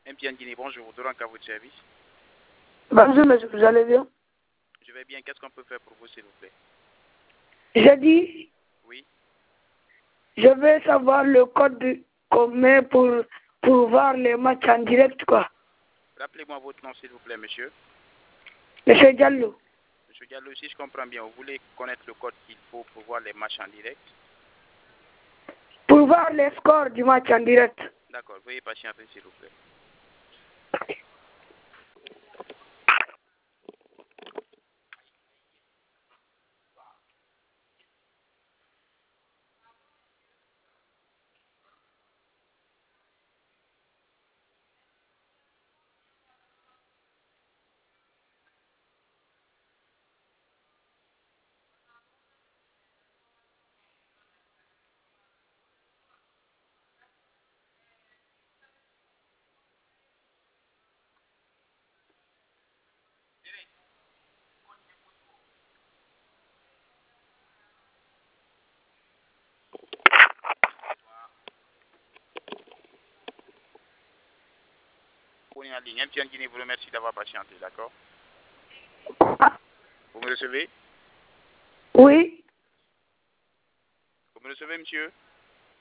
MTN Guinée, bonjour, Doran à votre service. Bonjour, monsieur, vous allez bien? Je vais bien, qu'est-ce qu'on peut faire pour vous, s'il vous plaît? J'ai dit, Oui. je veux savoir le code qu'on met pour voir les matchs en direct, quoi. Rappelez-moi votre nom, s'il vous plaît, monsieur. Monsieur Diallo. Monsieur Diallo, si je comprends bien, vous voulez connaître le code qu'il faut pour voir les matchs en direct? Pour voir les scores du match en direct. D'accord, veuillez patienter, s'il vous plaît. On est en ligne. MTN Guinée vous remercie d'avoir patienté, d'accord? Vous me recevez? Oui. Vous me recevez, monsieur?